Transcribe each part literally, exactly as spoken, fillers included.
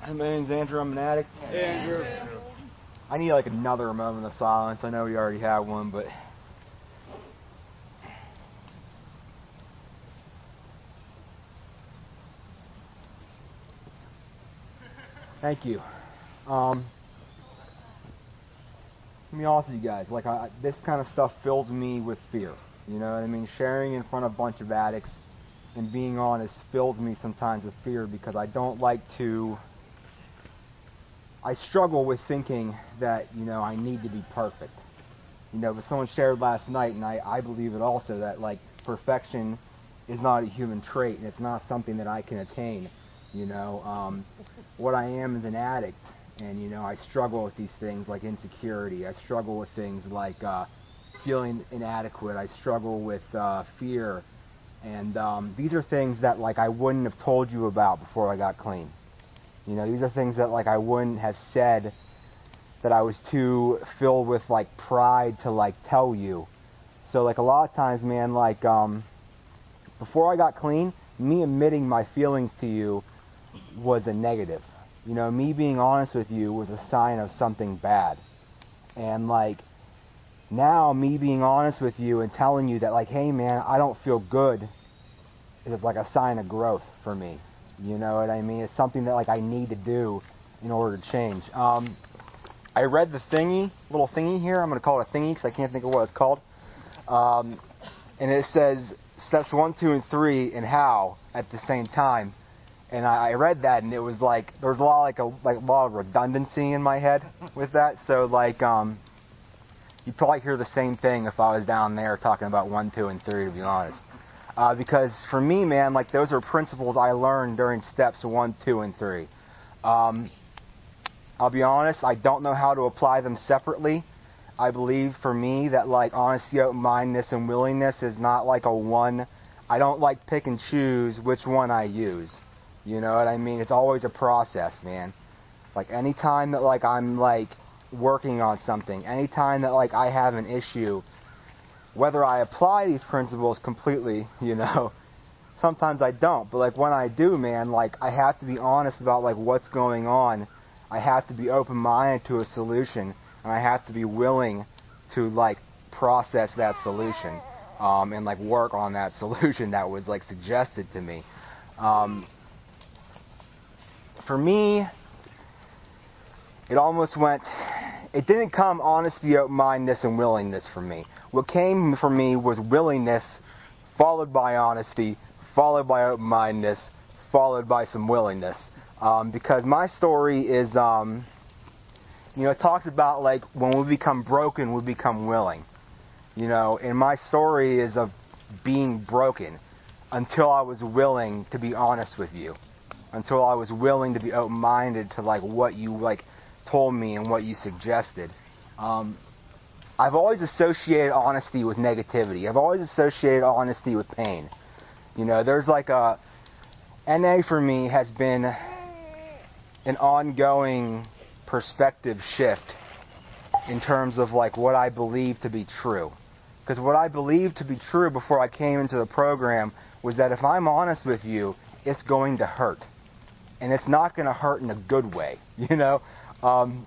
My name's Andrew. I'm an addict. Andrew. I need like another moment of silence. I know we already have one, but thank you. Um, let me be honest with you guys. Like I, this kind of stuff fills me with fear. You know what I mean? Sharing in front of a bunch of addicts and being honest fills me sometimes with fear because I don't like to. I struggle with thinking that, you know, I need to be perfect. You know, but someone shared last night, and I, I believe it also, that, like, perfection is not a human trait, and it's not something that I can attain. You know, um, what I am is an addict, and, you know, I struggle with these things like insecurity. I struggle with things like uh, feeling inadequate. I struggle with uh, fear. And um, these are things that, like, I wouldn't have told you about before I got clean. You know, these are things that, like, I wouldn't have said, that I was too filled with, like, pride to, like, tell you. So, like, a lot of times, man, like, um, before I got clean, me admitting my feelings to you was a negative. You know, me being honest with you was a sign of something bad. And, like, now me being honest with you and telling you that, like, hey, man, I don't feel good is, like, a sign of growth for me. You know what I mean? It's something that, like, I need to do in order to change. Um, I read the thingy, little thingy here. I'm going to call it a thingy because I can't think of what it's called. Um, and it says steps one, two, and three and how at the same time. And I, I read that, and it was like there was a lot, like a like a lot of redundancy in my head with that. So, like, um, you'd probably hear the same thing if I was down there talking about one, two, and three, to be honest. Uh, because for me, man, like, those are principles I learned during steps one, two, and three. Um, I'll be honest, I don't know how to apply them separately. I believe for me that, like, honesty, open-mindedness, and willingness is not like a one. I don't like pick and choose which one I use. You know what I mean? It's always a process, man. Like, anytime that, like, I'm, like, working on something, anytime that, like, I have an issue, whether I apply these principles completely, you know, sometimes I don't. But, like, when I do, man, like, I have to be honest about, like, what's going on. I have to be open-minded to a solution. And I have to be willing to, like, process that solution. Um, and, like, work on that solution that was, like, suggested to me. Um, for me, it almost went... It didn't come honesty, open-mindedness, and willingness for me. What came for me was willingness, followed by honesty, followed by open-mindedness, followed by some willingness. Um, because my story is, um, you know, it talks about, like, when we become broken, we become willing. You know, and my story is of being broken until I was willing to be honest with you. Until I was willing to be open-minded to, like, what you, like, told me and what you suggested. Um, I've always associated honesty with negativity. I've always associated honesty with pain. You know, there's like a... N A for me has been an ongoing perspective shift in terms of, like, what I believe to be true. Because what I believed to be true before I came into the program was that if I'm honest with you, it's going to hurt. And it's not going to hurt in a good way, you know? Um,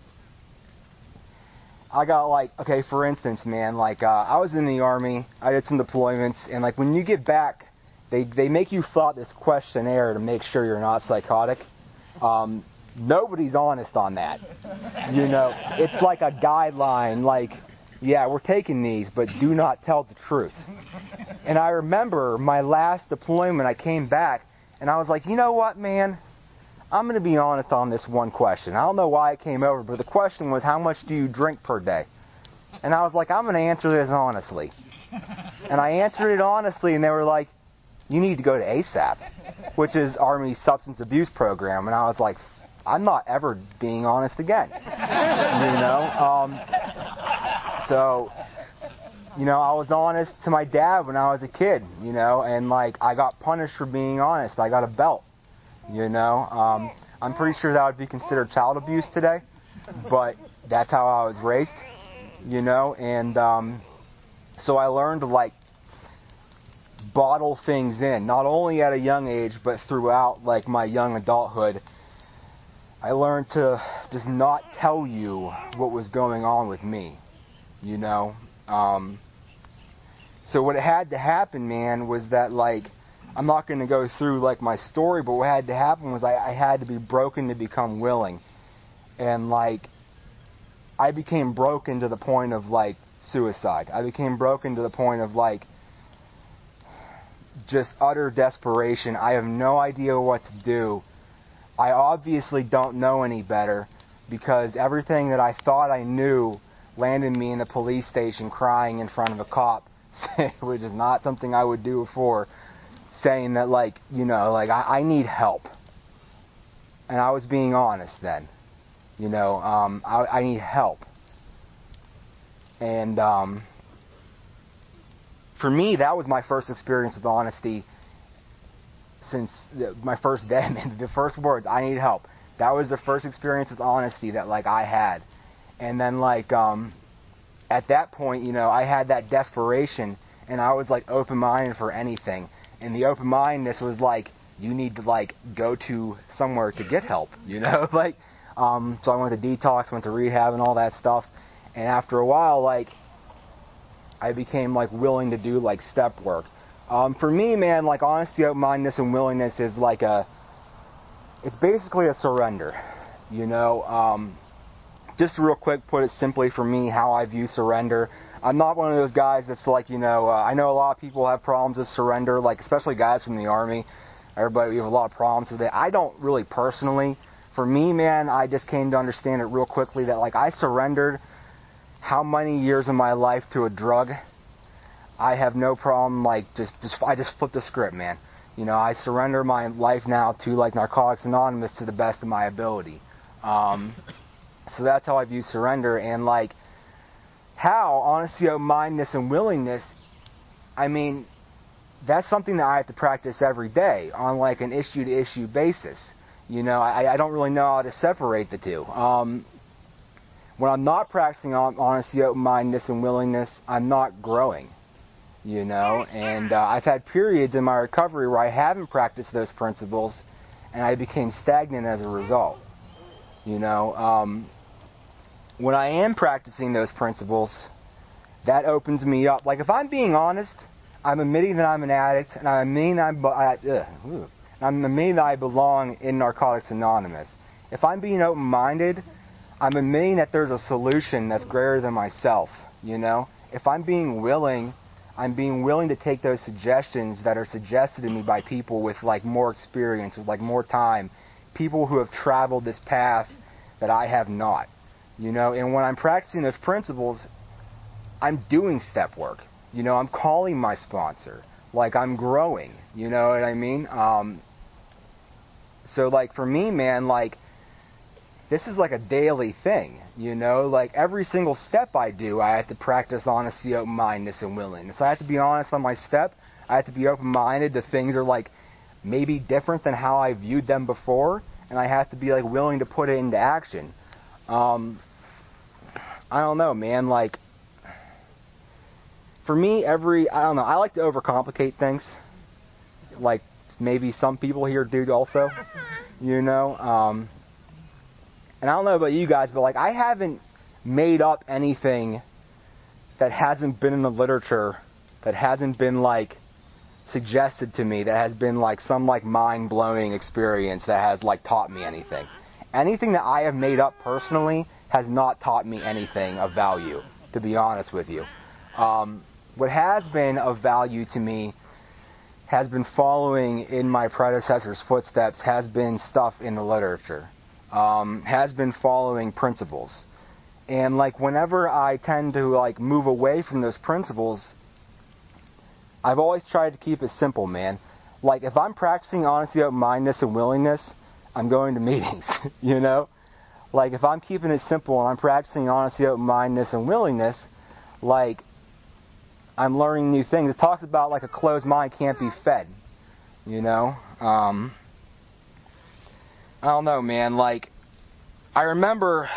I got, like, okay, for instance, man, like, uh, I was in the Army, I did some deployments, and, like, when you get back, they, they make you fill out this questionnaire to make sure you're not psychotic. Um, nobody's honest on that. You know, it's like a guideline, like, yeah, we're taking these, but do not tell the truth. And I remember my last deployment, I came back, and I was like, you know what, man? I'm going to be honest on this one question. I don't know why it came over, but the question was, how much do you drink per day? And I was like, I'm going to answer this honestly. And I answered it honestly, and they were like, you need to go to A S A P, which is Army Substance Abuse Program. And I was like, I'm not ever being honest again. You know? Um, so, you know, I was honest to my dad when I was a kid, you know, and, like, I got punished for being honest. I got a belt. You know, um, I'm pretty sure that would be considered child abuse today, but that's how I was raised, you know, and um, so I learned to, like, bottle things in, not only at a young age, but throughout, like, my young adulthood, I learned to just not tell you what was going on with me, you know. Um, so what had to happen, man, was that, like, I'm not going to go through, like, my story, but what had to happen was I, I had to be broken to become willing. And, like, I became broken to the point of, like, suicide. I became broken to the point of, like, just utter desperation. I have no idea what to do. I obviously don't know any better, because everything that I thought I knew landed me in the police station crying in front of a cop, which is not something I would do before, saying that, like, you know, like, I, I need help. And I was being honest then. You know, um, I, I need help. And um, for me, that was my first experience with honesty since the, my first day. Man, the first words, I need help. That was the first experience with honesty that, like, I had. And then, like, um, at that point, you know, I had that desperation, and I was, like, open-minded for anything. And the open-mindedness was, like, you need to, like, go to somewhere to get help, you know? like, um, so I went to detox, went to rehab and all that stuff. And after a while, like, I became, like, willing to do, like, step work. Um, for me, man, like, honesty, open-mindedness, and willingness is like a, it's basically a surrender, you know? Um, just real quick, put it simply for me, how I view surrender. I'm not one of those guys that's like, you know, uh, I know a lot of people have problems with surrender, like, especially guys from the Army. Everybody, we have a lot of problems with it. I don't really personally. For me, man, I just came to understand it real quickly that, like, I surrendered how many years of my life to a drug. I have no problem, like, just, just I just flipped the script, man. You know, I surrender my life now to, like, Narcotics Anonymous to the best of my ability. Um, so that's how I view surrender. And, like, how honesty, open-mindedness, and willingness, I mean, that's something that I have to practice every day on, like, an issue-to-issue basis. You know, I, I don't really know how to separate the two. Um, when I'm not practicing honesty, open-mindedness, and willingness, I'm not growing. You know, and uh, I've had periods in my recovery where I haven't practiced those principles, and I became stagnant as a result. You know, um, when I am practicing those principles, that opens me up. Like, if I'm being honest, I'm admitting that I'm an addict, and I'm admitting that, I'm, I, ugh, and I'm admitting that I belong in Narcotics Anonymous. If I'm being open-minded, I'm admitting that there's a solution that's greater than myself. You know, if I'm being willing, I'm being willing to take those suggestions that are suggested to me by people with, like, more experience, with, like, more time, people who have traveled this path that I have not, you know. And when I'm practicing those principles, I'm doing step work, you know. I'm calling my sponsor, like, I'm growing, you know what I mean? Um, so, like, for me, man, like, this is like a daily thing, you know? Like, every single step I do, I have to practice honesty, open-mindedness, and willingness. I have to be honest on my step. I have to be open-minded to things that are, like, maybe different than how I viewed them before. And I have to be, like, willing to put it into action. Um, I don't know, man. Like, for me, every, I don't know, I like to overcomplicate things. Like, maybe some people here do also, you know? Um... And I don't know about you guys, but, like, I haven't made up anything that hasn't been in the literature, that hasn't been, like, suggested to me, that has been, like, some, like, mind-blowing experience that has, like, taught me anything. Anything that I have made up personally has not taught me anything of value, to be honest with you. Um, what has been of value to me has been following in my predecessor's footsteps, has been stuff in the literature. Um, has been following principles. And, like, whenever I tend to, like, move away from those principles, I've always tried to keep it simple, man. Like, if I'm practicing honesty, open-mindedness, and willingness, I'm going to meetings, you know? Like, if I'm keeping it simple and I'm practicing honesty, open-mindedness, and willingness, like, I'm learning new things. It talks about, like, a closed mind can't be fed, you know? Um... I don't know, man, like, I remember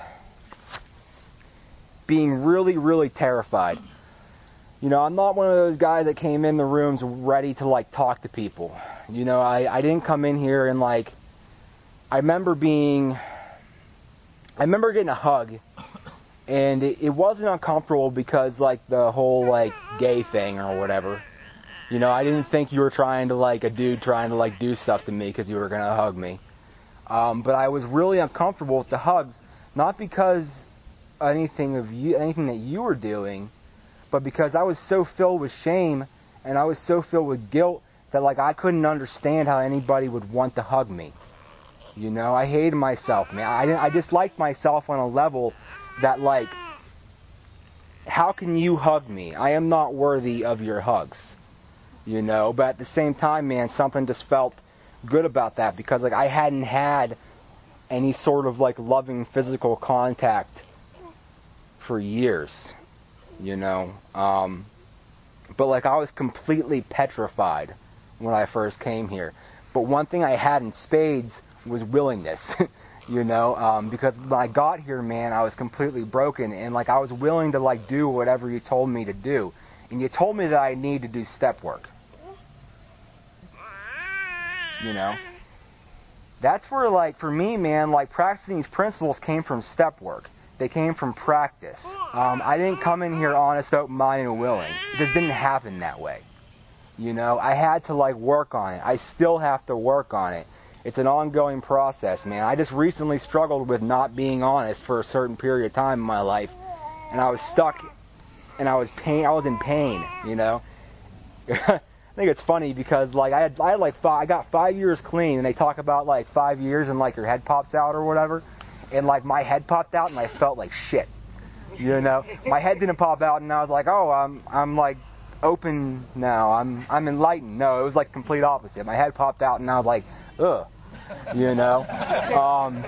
being really, really terrified. You know, I'm not one of those guys that came in the rooms ready to, like, talk to people. You know, I, I didn't come in here and, like, I remember being, I remember getting a hug, and it, it wasn't uncomfortable because, like, the whole, like, gay thing or whatever. You know, I didn't think you were trying to, like, a dude trying to, like, do stuff to me because you were going to hug me. Um, but I was really uncomfortable with the hugs, not because anything of you, anything that you were doing, but because I was so filled with shame and I was so filled with guilt that, like, I couldn't understand how anybody would want to hug me. You know, I hated myself, man. I didn't, I disliked myself on a level that, like, how can you hug me? I am not worthy of your hugs. You know, but at the same time, man, something just felt good about that because, like, I hadn't had any sort of, like, loving physical contact for years, you know. Um, but, like, I was completely petrified when I first came here. But one thing I had in spades was willingness, you know, um, because when I got here, man, I was completely broken, and, like, I was willing to, like, do whatever you told me to do. And you told me that I need to do step work. You know? That's where, like, for me, man, like, practicing these principles came from step work. They came from practice. Um, I didn't come in here honest, open-minded, and willing. It just didn't happen that way. You know? I had to, like, work on it. I still have to work on it. It's an ongoing process, man. I just recently struggled with not being honest for a certain period of time in my life. And I was stuck, and I was pain. I was in pain, you know? I think it's funny because, like, I had, I had like five, I got five years clean, and they talk about, like, five years and, like, your head pops out or whatever, and, like, my head popped out and I felt like shit, you know. My head didn't pop out and I was like, oh, I'm I'm like open now, I'm I'm enlightened. No, it was like complete opposite. My head popped out and I was like, ugh, you know. Um,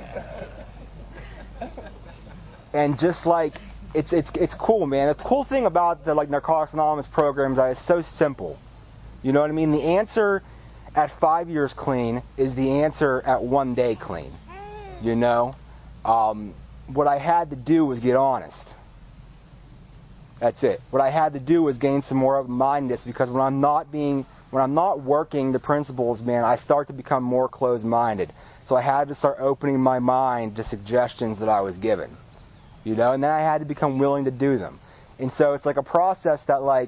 and just like it's it's it's cool, man. The cool thing about the, like, Narcotics Anonymous programs is it's so simple. You know what I mean? The answer at five years clean is the answer at one day clean. You know? Um, what I had to do was get honest. That's it. What I had to do was gain some more open-mindedness, because when I'm not being, when I'm not working the principles, man, I start to become more closed-minded. So I had to start opening my mind to suggestions that I was given. You know? And then I had to become willing to do them. And so it's like a process that, like,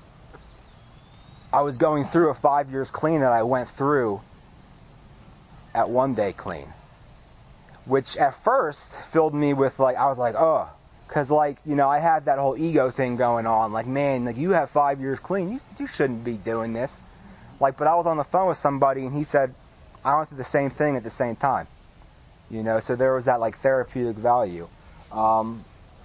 I was going through a five years clean that I went through at one day clean. Which at first filled me with, like, I was like, oh, because, like, you know, I had that whole ego thing going on. Like, man, like, you have five years clean. You, you shouldn't be doing this. Like, but I was on the phone with somebody, and he said, I went through the same thing at the same time. You know, so there was that, like, therapeutic value. Um,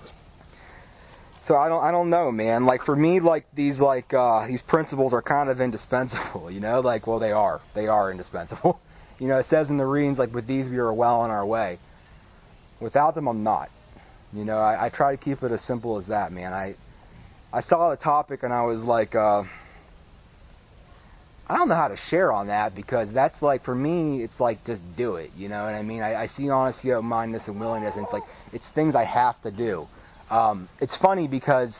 so I don't, I don't know, man. Like, for me, like, these, like, uh, these principles are kind of indispensable, you know? Like, well, they are. They are indispensable. You know, it says in the readings, like, with these we are well on our way. Without them, I'm not. You know, I, I try to keep it as simple as that, man. I I saw the topic and I was like, uh, I don't know how to share on that, because that's like, for me, it's like, just do it. You know what I mean? I, I see honesty, open-mindedness, and willingness, and it's like, it's things I have to do. Um, it's funny because,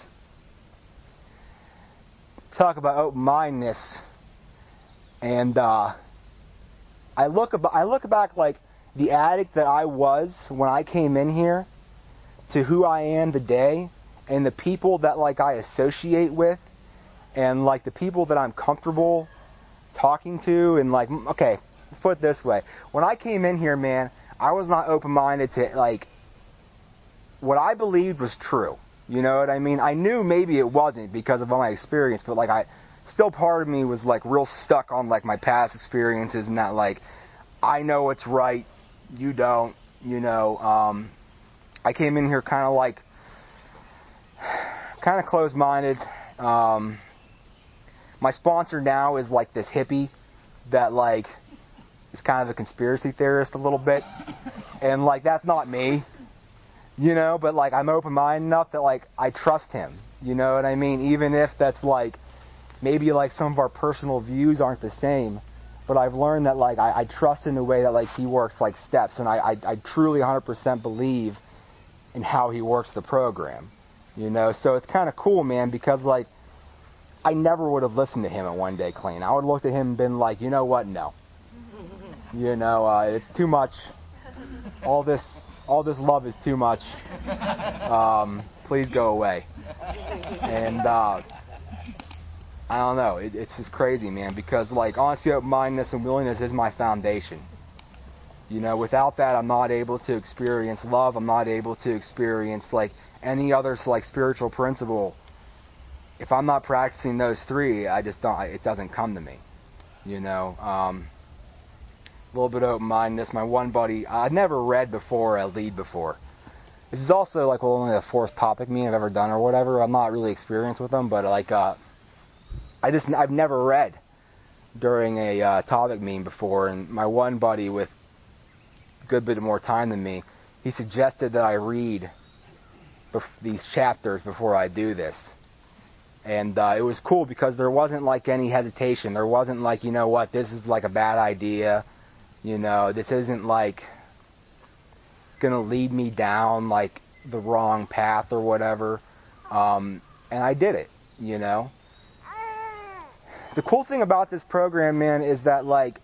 talk about open-mindedness, and uh, I look ab- I look back, like, the addict that I was when I came in here to who I am today, and the people that, like, I associate with, and, like, the people that I'm comfortable talking to, and, like, okay, let's put it this way. When I came in here, man, I was not open-minded to, like, what I believed was true. You know what I mean? I knew maybe it wasn't because of all my experience, but, like, I, still part of me was, like, real stuck on, like, my past experiences, and that, like, I know it's right, you don't, you know. Um, I came in here kind of, like, kind of closed-minded. Um, my sponsor now is, like, this hippie that, like, is kind of a conspiracy theorist a little bit. And, like, that's not me, you know, but, like, I'm open-minded enough that, like, I trust him, you know what I mean? Even if that's, like, maybe, like, some of our personal views aren't the same. But I've learned that, like, I, I trust in the way that, like, he works, like, steps. And I, I, I truly one hundred percent believe in how he works the program, you know. So it's kind of cool, man, because, like, I never would have listened to him at One Day Clean. I would have looked at him and been like, you know what, no. You know, uh, it's too much. All this, all this love is too much. Um, please go away. And uh, I don't know. It, it's just crazy, man. Because like honesty, open-mindedness, and willingness is my foundation. You know, without that, I'm not able to experience love. I'm not able to experience like any other like spiritual principle. If I'm not practicing those three, I just don't. It doesn't come to me. You know, um, a little bit of open-mindedness. My one buddy, I'd never read before, I lead before. This is also like well, only the fourth topic meeting I've ever done or whatever. I'm not really experienced with them, but like uh, I just I've never read during a uh, topic meeting before, and my one buddy with a good bit more time than me, he suggested that I read bef- these chapters before I do this. And uh, it was cool because there wasn't like any hesitation. There wasn't like, you know what, this is like a bad idea. You know, this isn't like going to lead me down like the wrong path or whatever. Um, and I did it, you know. The cool thing about this program, man, is that like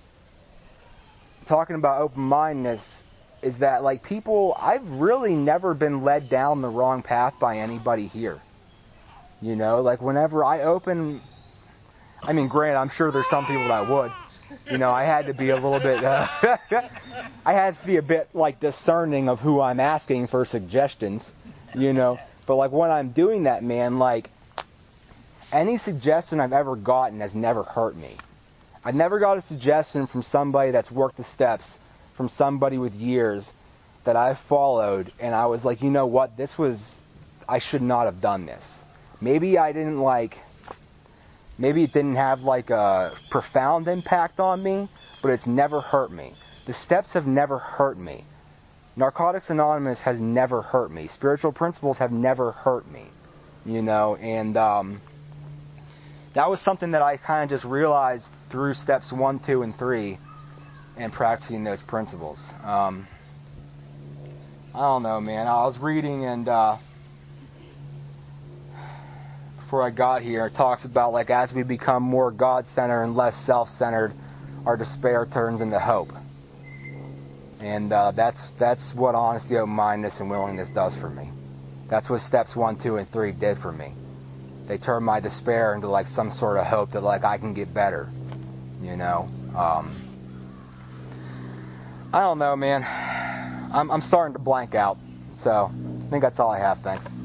talking about open-mindedness is that like people, I've really never been led down the wrong path by anybody here. You know, like whenever I open, I mean, granted, I'm sure there's some people that would. You know, I had to be a little bit, uh, I had to be a bit like discerning of who I'm asking for suggestions, you know. But like when I'm doing that, man, like any suggestion I've ever gotten has never hurt me. I've never got a suggestion from somebody that's worked the steps, from somebody with years that I've followed, and I was like, you know what, this was, I should not have done this. Maybe I didn't like, maybe it didn't have like a profound impact on me, but it's never hurt me. The steps have never hurt me. Narcotics Anonymous has never hurt me. Spiritual principles have never hurt me. You know, and um, that was something that I kind of just realized through steps one, two, and three and practicing those principles. Um, I don't know, man. I was reading and uh, before I got here, it talks about like as we become more God-centered and less self-centered, our despair turns into hope. And uh, that's that's what honesty, open-mindedness, and willingness does for me. That's what steps one, two, and three did for me. They turned my despair into like some sort of hope that like I can get better. You know, um, I don't know, man. I'm I'm starting to blank out. So I think that's all I have. Thanks.